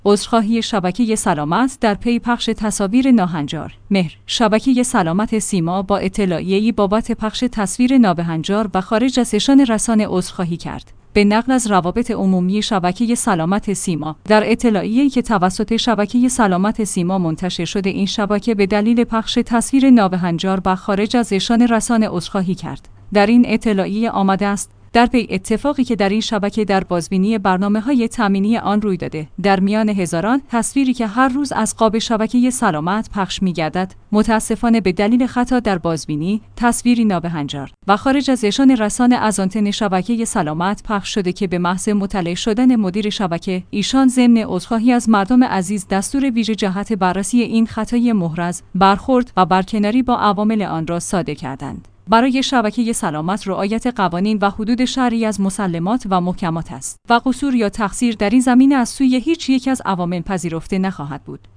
عذرخواهی شبکه سلامت در پی پخش تصاویر ناهنجار. مهر. شبکه سلامت سیما با اطلاعیه‌ای بابت پخش تصویر نابهنجار و خارج از نشان رسانه عذرخواهی کرد. به نقل از روابط عمومی شبکه سلامت سیما، در اطلاعیه‌ای که توسط شبکه سلامت سیما منتشر شده، این شبکه به دلیل پخش تصویر نابهنجار و خارج از نشان رسانه عذرخواهی کرد. در این اطلاعیه آمده است در پی اتفاقی که در این شبکه در بازبینی برنامه‌های تامینی آن روی داده، در میان هزاران تصویری که هر روز از قاب شبکه سلامت پخش می‌گردد، متأسفانه به دلیل خطا در بازبینی تصویری نابهنجار و خارج از نشان رسانه از آنتن شبکه سلامت پخش شده که به محض مطلع شدن مدیر شبکه، ایشان ضمن عذرخواهی از مردم عزیز دستور ویژه جهت بررسی این خطای محرز، برخورد و برکناری با عوامل آن را صادر کردند. برای شبکه سلامت رعایت قوانین و حدود شرعی از مسلمات و محکمات است و قصور یا تقصیر در این زمینه از سوی هیچ یک از عوامل پذیرفته نخواهد بود.